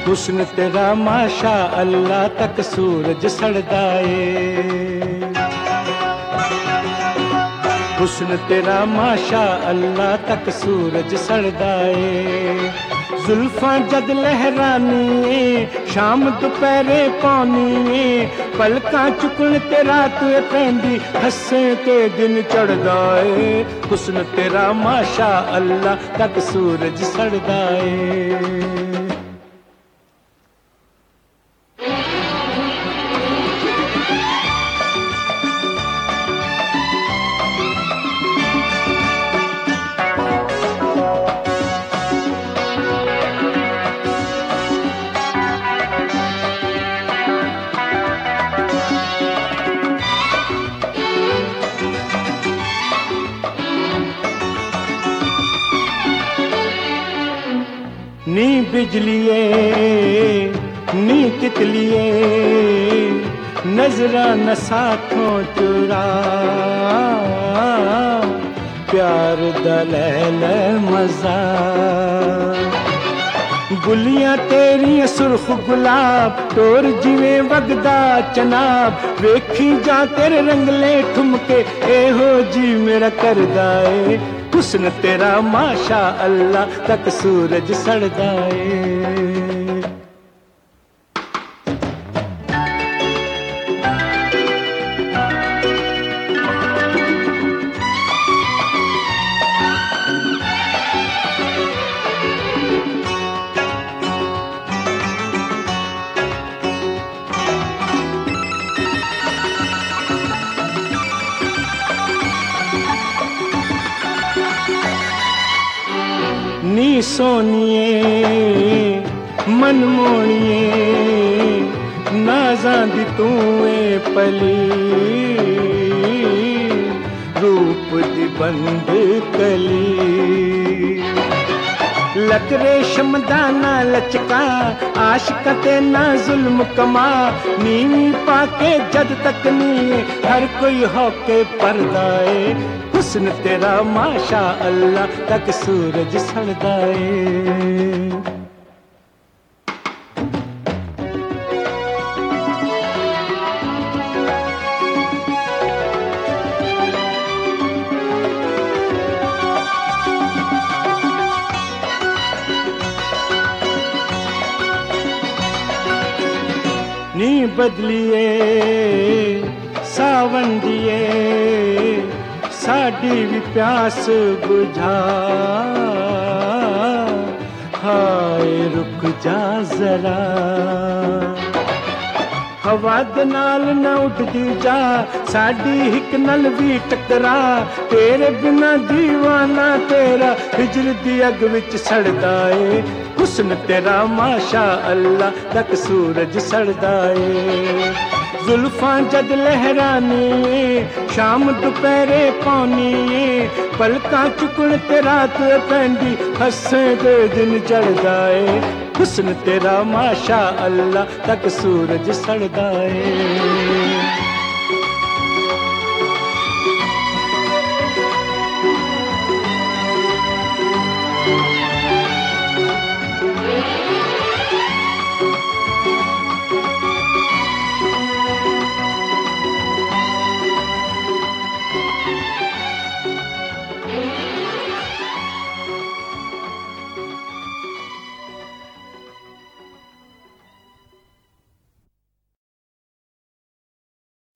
हुस्न तेरा माशा अल्लाह तक सूरज सड़दा ए। हुस्न तेरा माशा अल्लाह तक सूरज सड़दा ए। जुल्फां जद लहरानी ए शाम दोपहरे पौनी ए। पलकां चुकण ते रात पैंदी हस्से ते दिन चढ़दा ए। हुस्न तेरा माशा अल्लाह तक सूरज सड़दा ए। नी बिजलिए नी तितलिए नजरा न साथों चुरा। प्यार दा लै लै मजा। गुलियां तेरियां सुर्ख गुलाब तोर जिवें वगदा चनाब। वेखी जा तेरे रंगले ठुमके एहो जी मेरा करदा ए। हुस्न तेरा माशा अल्लाह तक सूरज सड़दा ए। नी सोनिए मनमोनिए नाज़ां दी तू ए पली। रूप दी बंद कली लक रेशम दाना लचका। आशिक ते ना जुल्म कमा। नीवी पाके जद तक नी हर कोई होके पर्दा ए। हुस्न तेरा माशा अल्लाह तक सूरज सड़दा ए। नी बदलिए सावन दिए साडी भी प्यास बुझा। हाय रुक जा जरा। हवा दे नाल न उठदी जा साडी हिक नल भी टकरा। तेरे बिना दीवाना तेरा हिजर दी अग विच सड़दा ए। हुस्न तेरा माशा अल्लाह तक सूरज सड़दा ए। जुल्फां जद लहरानी ए शाम दोपहरे पौनी ए। पलकां चुकण ते रात पैंदी हस्से दे दिन चढ़दा ए। हुस्न तेरा माशा अल्लाह तक सूरज सड़दा ए।